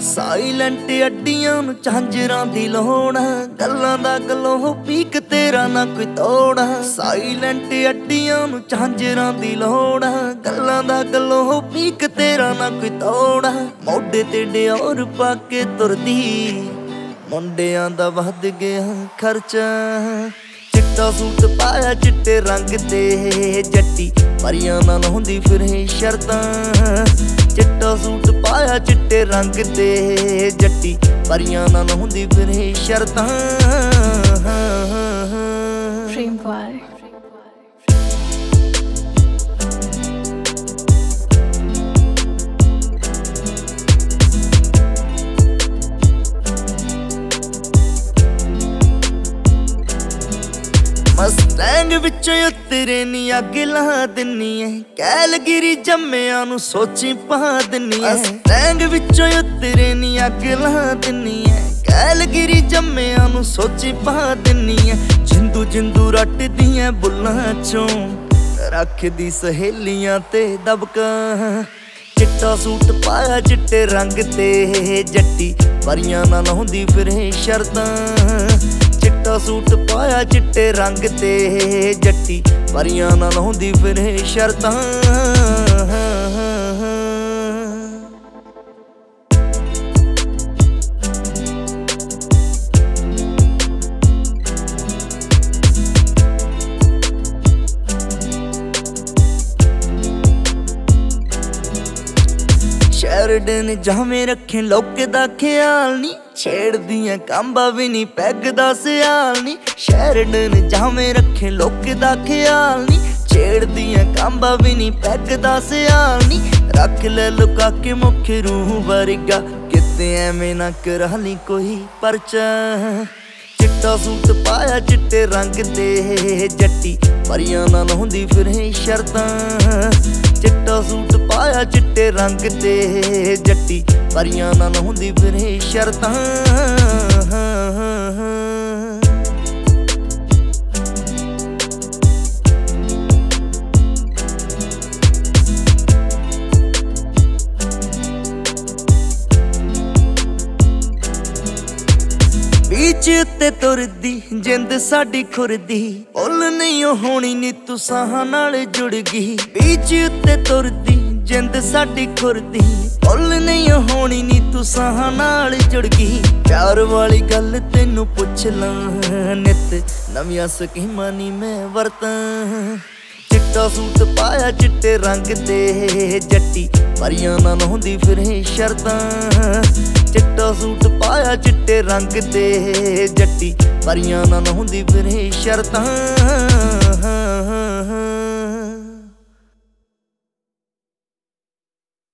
Silent ਅੱਡੀਆਂ ਨੂੰ ਝਾਂਜਰਾਂ ਦੀ ਲੋੜ, ਗੱਲਾਂ ਦਾ ਗਲੋਂ ਪੀਕ ਤੇਰਾ ਨਾ ਕੋਈ ਤੋੜ। ਸਾਈਲੈਂਟ ਅੱਡੀਆਂ ਨੂੰ ਝਾਂਜਰਾਂ ਦੀ ਲੋੜ, ਗੱਲਾਂ ਦਾ ਗਲੋਂ ਪੀਕ ਤੇਰਾ ਨਾ ਕੋਈ ਤੋੜ। ਮੋਢੇ ਤੇ ਡਿਓਰ ਪਾ ਕੇ ਤੁਰਦੀ, ਮੁੰਡਿਆਂ ਦਾ ਵੱਧ ਗਿਆ ਖਰਚਾ। ਚਿੱਟਾ ਸੂਟ ਪਾਇਆ ਚਿੱਟੇ ਰੰਗ ਤੇ, ਜੱਟੀ ਪਰੀਆਂ ਨਾਲ ਹੁੰਦੀ ਫਿਰੇ ਸ਼ਰਤਾਂ। ਚਿੱਟਾ ਸੂਟ ਪਾਇਆ ਚਿੱਟੇ ਰੰਗ ਤੇ, ਜੱਟੀ ਪਰੀਆਂ ਨਾਲ ਹੁੰਦੀ ਫਿਰੇ ਸ਼ਰਤਾਂ। ਮਸਟੈਂਗ ਵਿੱਚੋਂ ਉਤਰੇ ਨੀ ਅੱਗ ਲਾ ਦਿੰਨੀ ਐ, ਕੈਲਗਰੀ ਜੰਮਿਆਂ ਨੂੰ ਸੋਚੀ ਪਾ ਦਿੰਨੀ ਐ। ਮਸਟੈਂਗ ਵਿੱਚੋਂ ਉਤਰੇ ਨੀ ਅੱਗ ਲਾ ਦਿੰਨੀ ਐ, ਕੈਲਗਰੀ ਜੰਮਿਆਂ ਨੂੰ ਸੋਚੀ ਪਾ ਦਿੰਨੀ ਐ। ਜਿੰਦੂ ਜਿੰਦੂ ਰੱਟਦੀ ਐ ਬੁੱਲਾਂ ਚੋਂ, ਰੱਖਦੀ ਸਹੇਲੀਆਂ ਤੇ ਦਬਕਾ। ਚਿੱਟਾ ਸੂਟ ਪਾਇਆ ਚਿੱਟੇ ਰੰਗ ਤੇ, ਜੱਟੀ ਪਰੀਆਂ ਨਾਲ ਹੁੰਦੀ ਫਿਰੇ ਸ਼ਰਤਾਂ। ਚਿੱਟਾ ਸੂਟ ਪਾਇਆ ਚਿੱਟੇ ਰੰਗ ਤੇ, ਜੱਟੀ ਪਰੀਆਂ ਨਾਲ ਹੁੰਦੀ ਫਿਰੇ ਸ਼ਰਤਾਂ। ਸ਼ੈਰਡਨ ਜਾਵੇਂ ਰੱਖੇ ਲੋਕ ਦਾ ਖਿਆਲ ਨੀ, ਛੇੜਦੀਆਂ ਕਾਂਬਾ ਵੀ ਨੀ ਪੈਗ ਦਾ ਸਿਆਲ ਨੀ। ਸ਼ੈਰਡਨ ਜਾਵੇਂ ਰੱਖੇ ਲੋਕ ਦਾ ਖਿਆਲ ਨੀ, ਛੇੜਦੀਆਂ ਕਾਂਬਾ ਵੀ ਨੀ ਪੈਗ ਦਾ ਸਿਆਲ ਨੀ। ਰੱਖ ਲੈ ਲੁਕਾ ਕੇ ਮੁੱਖ ਰੂਹ ਵਰਗਾ, ਕਿਤੇ ਐਵੇਂ ਨਾ ਕਰਾ ਲਈ ਕੋਈ ਪਰਚਾ। ਚਿੱਟਾ ਸੂਟ ਪਾਇਆ ਚਿੱਟੇ ਰੰਗ ਤੇ, ਜੱਟੀ ਪਰੀਆਂ ਨਾਲ ਹੁੰਦੀ ਫਿਰੇ ਸ਼ਰਤਾਂ। ਚਿੱਟਾ ਸੂਟ ਪਾਇਆ ਚਿੱਟੇ ਰੰਗ ਤੇ, ਜੱਟੀ ਪਰੀਆਂ ਨਾਲ ਹੁੰਦੀ ਫਿਰੇ ਸ਼ਰਤਾਂ। ਬੀਚ ਉੱਤੇ ਤੁਰਦੀ ਜਿੰਦ ਸਾਡੀ ਖੁਰਦੀ, ਭੁੱਲ ਨਹੀਂ ਹੋਣੀ ਨੀ ਤੂੰ ਸਾਹਾਂ ਨਾਲ ਜੁੜ ਗਈ। ਬੀਚ ਉੱਤੇ ਤੁਰਦੀ ਜਿੰਦ ਸਾਡੀ ਖੁਰਦੀ, ਭੁੱਲ ਨਹੀਂ ਹੋਣੀ ਨੀ ਤੂੰ ਸਾਹਾਂ ਨਾਲ ਜੁੜ ਗਈ। ਪਿਆਰ ਵਾਲੀ ਗੱਲ ਤੈਨੂੰ ਪੁੱਛ ਲਾਂ, ਨਿੱਤ ਨਵੀਆਂ ਸਕੀਮਾਂ ਨੀ ਮੈਂ ਵਰਤਾਂ। ਚਿੱਟਾ ਸੂਟ ਪਾਇਆ ਚਿੱਟੇ ਰੰਗ ਤੇ, ਜੱਟੀ ਪਰੀਆਂ ਨਾਲ ਹੁੰਦੀ ਫਿਰੇ ਸ਼ਰਤਾਂ। ਚਿੱਟਾ ਸੂਟ ਪਾਇਆ ਚਿੱਟੇ ਰੰਗ ਤੇ, ਜੱਟੀ ਪਰੀਆਂ ਨਾਲ ਹੁੰਦੀ ਫਿਰੇ ਸ਼ਰਤਾਂ।